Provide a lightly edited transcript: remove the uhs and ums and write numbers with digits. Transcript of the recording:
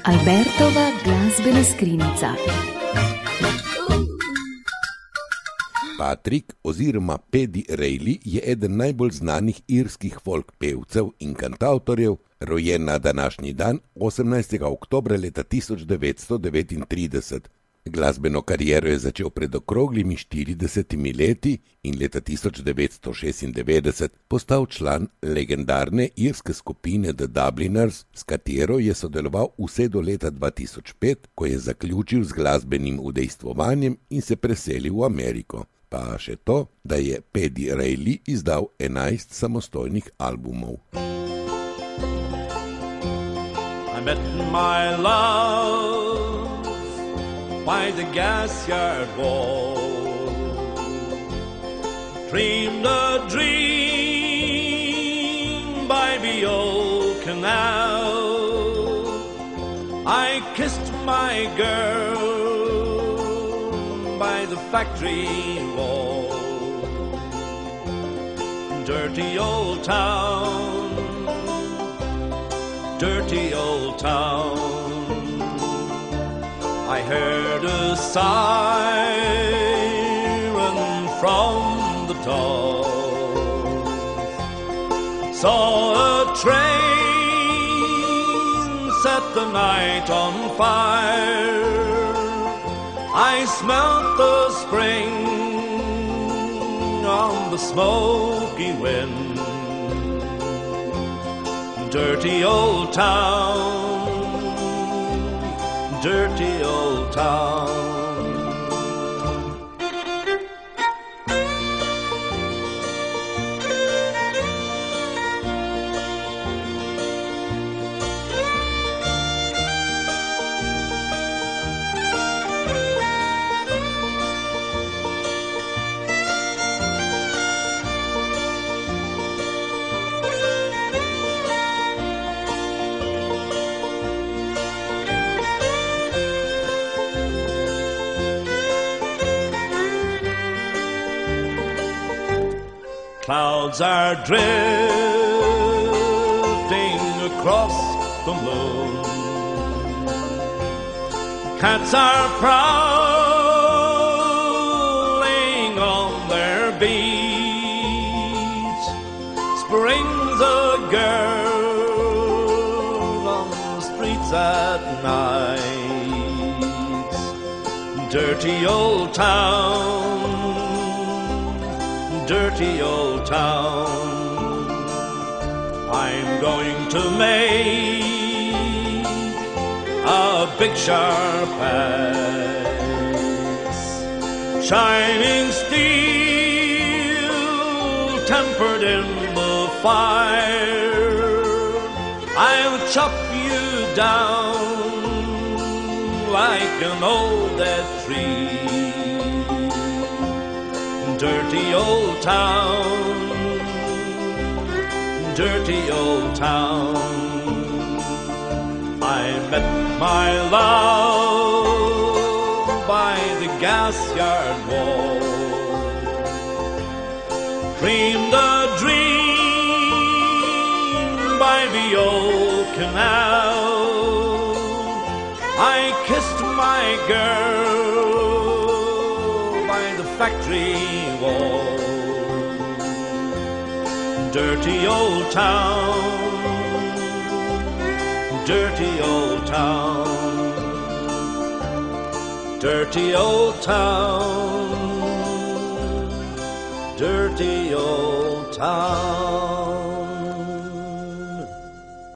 Albertova glasbena skrinjica. Patrick oziroma Paddy Reilly je eden najbolj znanih irskih folk pevcev in kantavtorjev, rojen na današnji dan 18. oktobra leta 1939. Glasbeno kariero je začel pred okroglimi 40 leti in leta 1996 postal član legendarne irske skupine The Dubliners, s katero je sodeloval vse do leta 2005, ko je zaključil z glasbenim udejstvovanjem in se preselil v Ameriko. Pa še to, da je Paddy Reilly izdal 11 samostojnih albumov. I met my love by the gas yard wall, dreamed a dream by the old canal. I kissed my girl by the factory wall. Dirty old town, dirty old town. I heard a siren from the top, saw a train set the night on fire. I smelt the spring on the smoky wind. Dirty old town, dirty old town. Clouds are drifting across the moon. Cats are prowling on their beats. Spring's a girl on the streets at night. Dirty old town, dirty old town. I'm going to make a big sharp axe, shining steel tempered in the fire. I'll chop you down like an old dead tree. Dirty old town, dirty old town. I met my love by the gas yard wall, dreamed a dream by the old canal. I kissed my girl by the factory wall. Dirty old town, dirty old town, dirty old town, dirty old town.